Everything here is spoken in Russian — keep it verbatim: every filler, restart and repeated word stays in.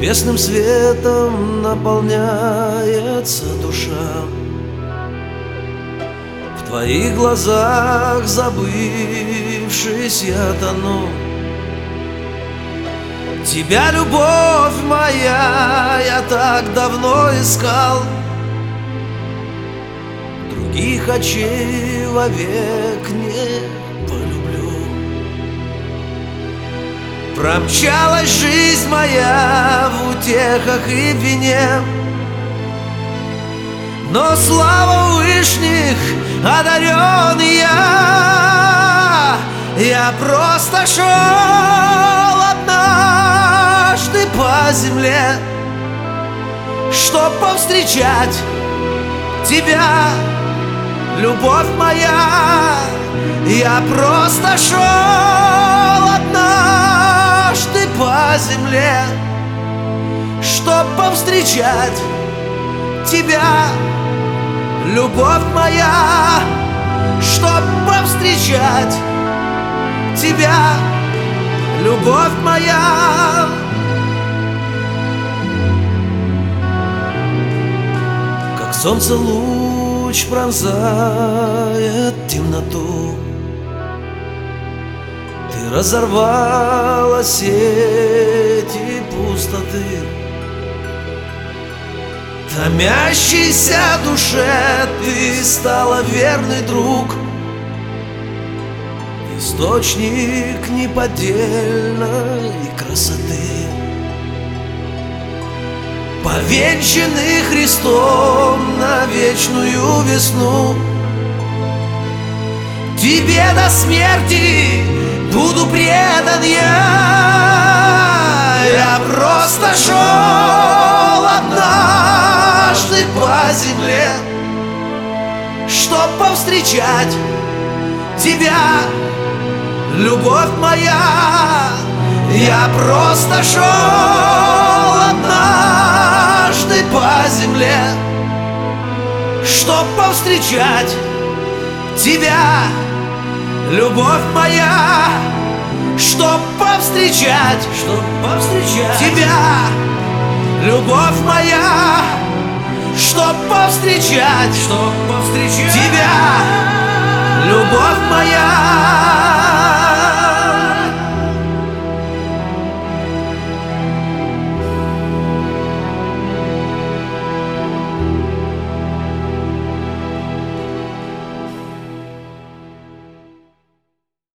Небесным светом наполняется душа. В твоих глазах, забывшись, я тону. Тебя, любовь моя, я так давно искал. Других очей вовек не полюблю. Промчалась жизнь моя в утехах и вине, но слава вышних одарен я. Я просто шел однажды по земле, чтоб повстречать тебя, любовь моя. Я просто шел однажды по земле, чтоб повстречать тебя, любовь моя. Чтоб повстречать тебя, любовь моя. Как солнце луч пронзает темноту, ты разорвала сети пустоты. Томящейся душе ты стала верный друг, источник неподдельной красоты. Повенчанный Христом на вечную весну, тебе до смерти буду предан я. Я просто шел однажды по земле, чтоб повстречать тебя, любовь моя. Я просто шел однажды по земле, чтоб повстречать тебя, любовь моя. Чтоб повстречать, чтоб повстречать тебя, любовь моя. Чтоб повстречать, чтоб повстречать тебя, любовь моя.